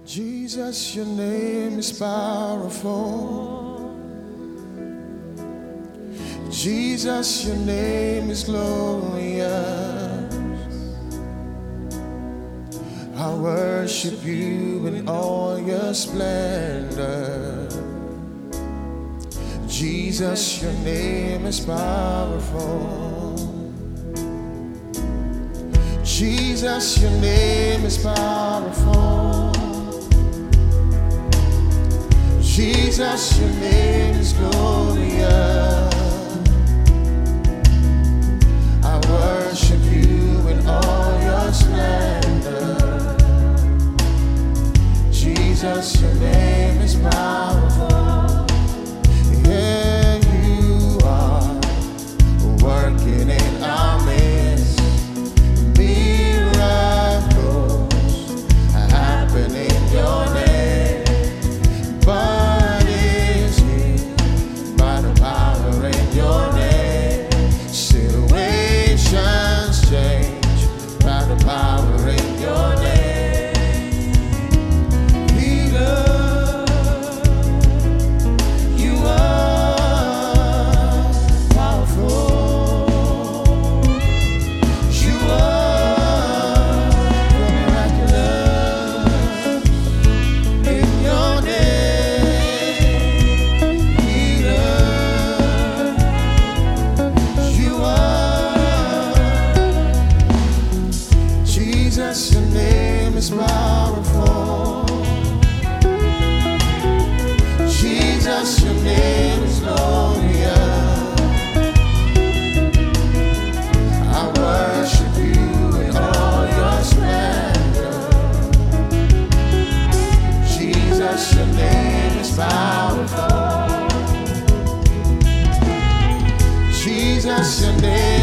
Jesus, your name is powerful. Jesus, your name is glorious. I worship you in all your splendor. Jesus, your name is powerful. Jesus, your name is powerful. Jesus, your name is glorious. I worship you in all your splendor. Jesus, your name is powerful. Yeah, you are working in our midst. Miracles happen in your name. But is it by the power in your name? Situations change by the power in your name. Jesus, your name is powerful. Jesus, your name is glorious. I worship you in all your splendor. Jesus, your name is powerful. Jesus, your name